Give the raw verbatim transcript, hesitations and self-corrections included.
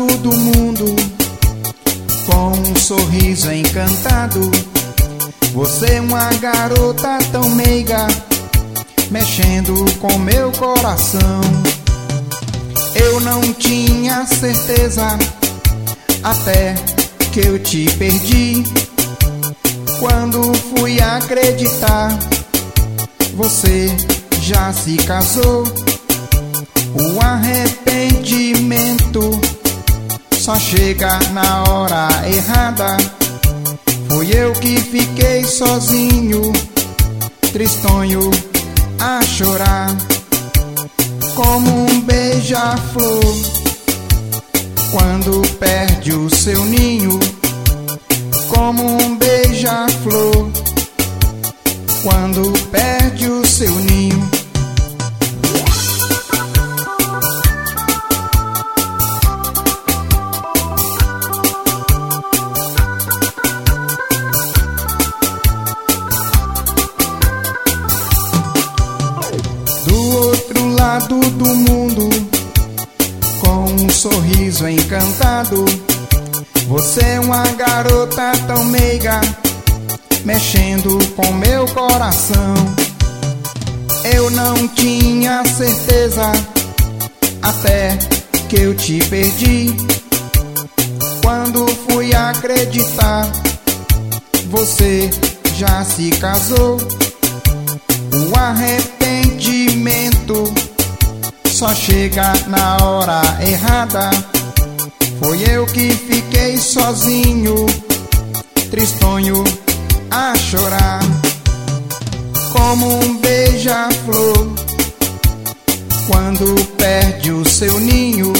lado do mundo, com um sorriso encantado. Você é uma garota tão meiga, mexendo com meu coração. Eu não tinha certeza, até que eu te perdi. Quando fui acreditar, você já se casou. O arrependimento só chega na hora errada. Foi eu que fiquei sozinho, tristonho, a chorar. Como um beija-flor quando perde o seu ninho. Como um beija-flor quando perde o seu ninho. Do outro lado do mundo, com um sorriso encantado. Você é uma garota tão meiga, mexendo com meu coração. Eu não tinha certeza, até que eu te perdi. Quando fui acreditar, você já se casou. O arrependimento só chega na hora errada. Foi eu que fiquei sozinho, tristonho, a chorar. Como um beija-flor quando perde o seu ninho.